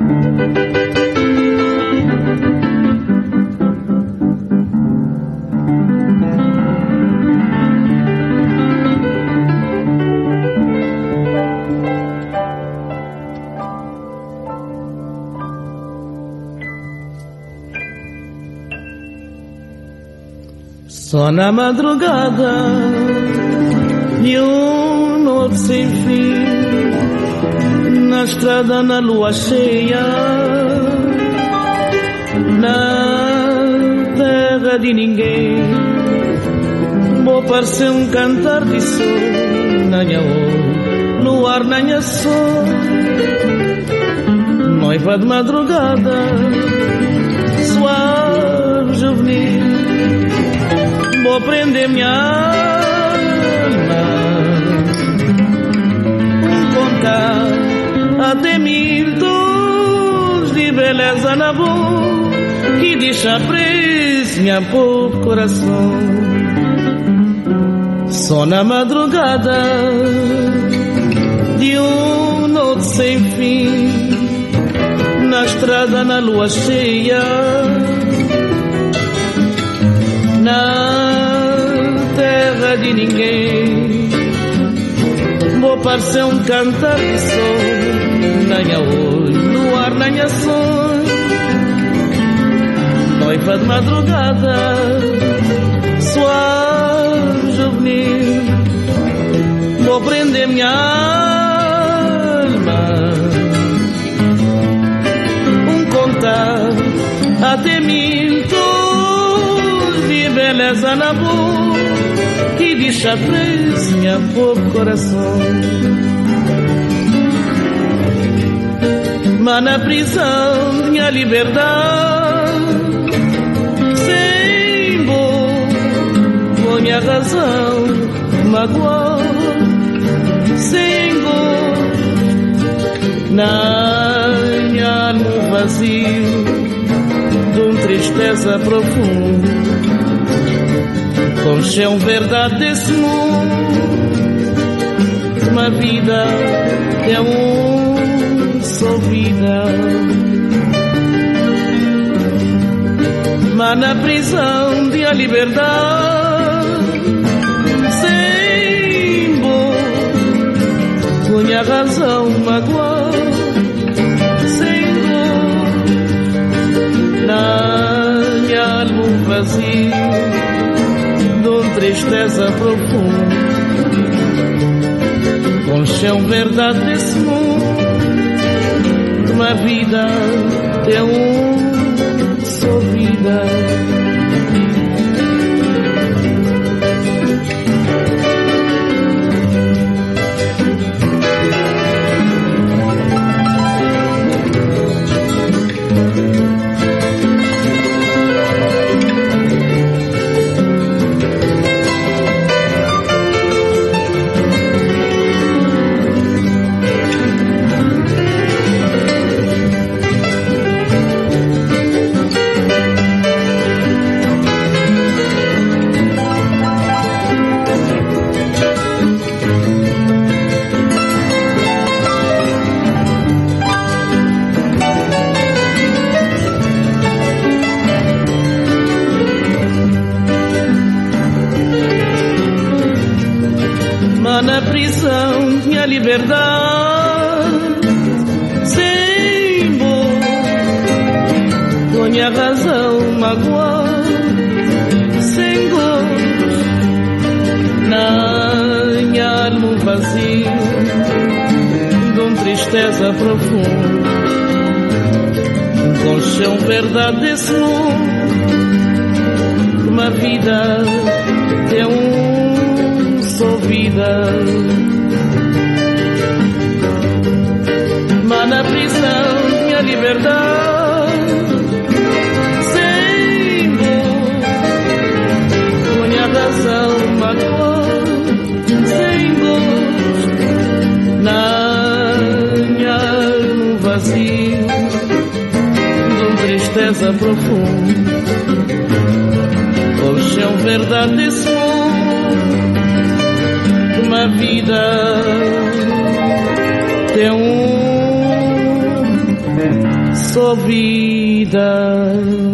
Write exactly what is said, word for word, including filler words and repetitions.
Só na madrugada de um noite sem fim, na estrada na lua cheia, na terra de ninguém, vou parecer um cantar de sol, nanha o luar nanha sol, noiva de madrugada, suave juvenil. Vou prender minha alma, contar até mil tons de beleza na boca que deixa preso minha pobre coração. Só na madrugada de um noite sem fim, na estrada na lua cheia, na terra de ninguém, vou parecer um cantar de sol, nanha olho, no ar nanha sonho, noiva de madrugada, suave juvenil, vou prender minha alma, um contar até mil tons de beleza na boca que deixa preso minha pobre coração. Mas na prisão de minha liberdade, sem boa minha razão, magoou, sem gosto, na minha alma vazio, de uma tristeza profunda. Com chão verdade desse mundo, uma vida é um só vida. Mas na prisão de a liberdade, sem boa minha razão magoar, sem dor, na minha alma vazio, tristeza profunda, com chão verdade desse mundo, uma vida é um só vida. Na prisão minha liberdade, sem boa minha razão magoar, sem gosto, na minha alma vazio, de uma tristeza profunda, com chão verdade desse mundo, uma vida é um só vida. Mas na prisão minha liberdade, sem boa minha razão magoar, sem gosto, na minha alma vazio, de uma tristeza profunda, com chão verdade desse mundo, uma vida tem um só vida.